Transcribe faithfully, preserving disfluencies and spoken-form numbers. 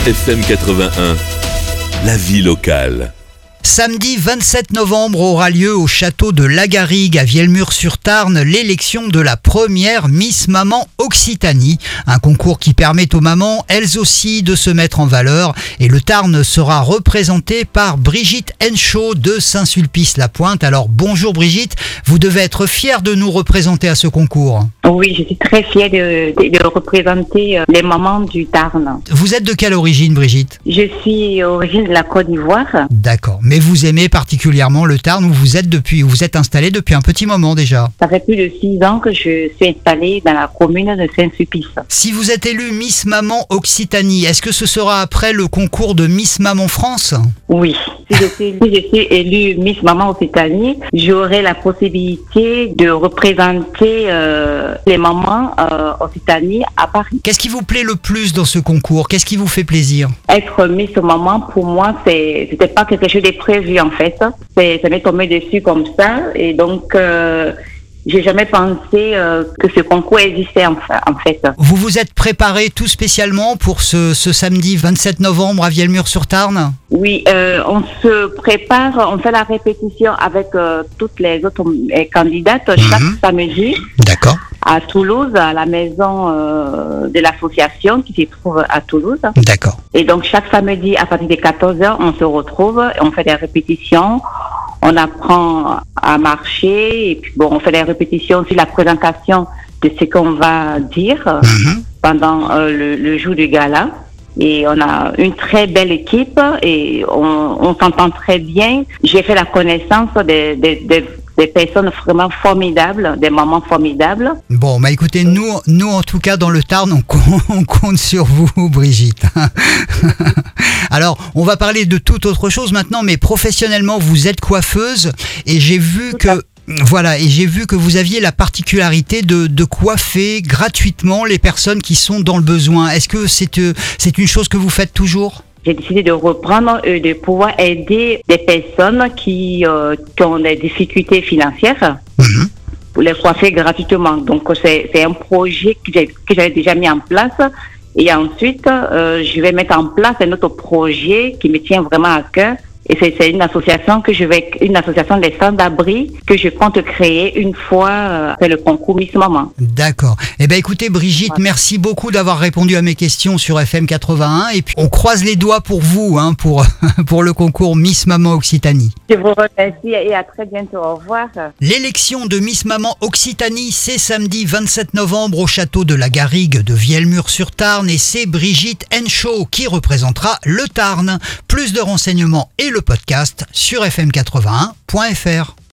F M quatre-vingt-un, la vie locale. Samedi vingt-sept novembre aura lieu au château de Lagarigue à Vielmur-sur-Tarn l'élection de la première Miss Maman Occitanie. Un concours qui permet aux mamans, elles aussi, de se mettre en valeur. Et le Tarn sera représenté par Brigitte Henschau de Saint-Sulpice-la-Pointe. Alors bonjour Brigitte, vous devez être fière de nous représenter à ce concours. Oui, je suis très fière de, de, de représenter les mamans du Tarn. Vous êtes de quelle origine Brigitte ? Je suis origine de la Côte d'Ivoire. D'accord, mais vous aimez particulièrement le Tarn où vous êtes depuis, où vous êtes installé depuis un petit moment déjà. Ça fait plus de six ans que je suis installée dans la commune de Saint-Sulpice. Si vous êtes élue Miss Maman Occitanie, est-ce que ce sera après le concours de Miss Maman France ? Oui. Si je suis, si je suis élue Miss Maman Occitanie, j'aurai la possibilité de représenter euh, les mamans euh, Occitanie à Paris. Qu'est-ce qui vous plaît le plus dans ce concours ? Qu'est-ce qui vous fait plaisir ? Être Miss Maman, pour moi, c'est, c'était pas quelque chose de prévu en fait. C'est, ça m'est tombé dessus comme ça et donc euh, j'ai jamais pensé euh, que ce concours existait en, en fait. Vous vous êtes préparé tout spécialement pour ce, ce samedi vingt-sept novembre à Vielmur-sur-Tarn ? Oui, euh, on se prépare, on fait la répétition avec euh, toutes les autres euh, candidates mmh. chaque samedi. D'accord. À Toulouse, à la maison euh, de l'association qui se trouve à Toulouse. D'accord. Et donc chaque samedi à partir de quatorze heures, on se retrouve, on fait des répétitions, on apprend à marcher et puis bon, on fait des répétitions sur la présentation de ce qu'on va dire mmh. pendant euh, le, le jour du gala. Et on a une très belle équipe et on, on s'entend très bien. J'ai fait la connaissance des, des, des des personnes vraiment formidables, des mamans formidables. Bon, bah écoutez, nous, nous en tout cas dans le Tarn, on compte, on compte sur vous, Brigitte. Alors, on va parler de toute autre chose maintenant, mais professionnellement, vous êtes coiffeuse et j'ai vu tout que... Voilà, et j'ai vu que vous aviez la particularité de, de coiffer gratuitement les personnes qui sont dans le besoin. Est-ce que c'est, euh, c'est une chose que vous faites toujours ? J'ai décidé de reprendre et de pouvoir aider des personnes qui, euh, qui ont des difficultés financières mmh. pour les coiffer gratuitement. Donc, c'est, c'est un projet que, j'ai, que j'avais déjà mis en place. Et ensuite, euh, je vais mettre en place un autre projet qui me tient vraiment à cœur. Et c'est, c'est une association que je vais, une association des sans-abri que je compte créer une fois euh, après le concours Miss Maman. D'accord. Eh ben écoutez Brigitte, ouais. merci beaucoup d'avoir répondu à mes questions sur F M quatre-vingt-un et puis on croise les doigts pour vous, hein, pour pour le concours Miss Maman Occitanie. Je vous remercie et à très bientôt. Au revoir. L'élection de Miss Maman Occitanie, c'est samedi vingt-sept novembre au château de Lagarigue de Vielmur-sur-Tarn et c'est Brigitte Henschau qui représentera le Tarn. Plus de renseignements et le podcast sur f m quatre-vingt-un point f r.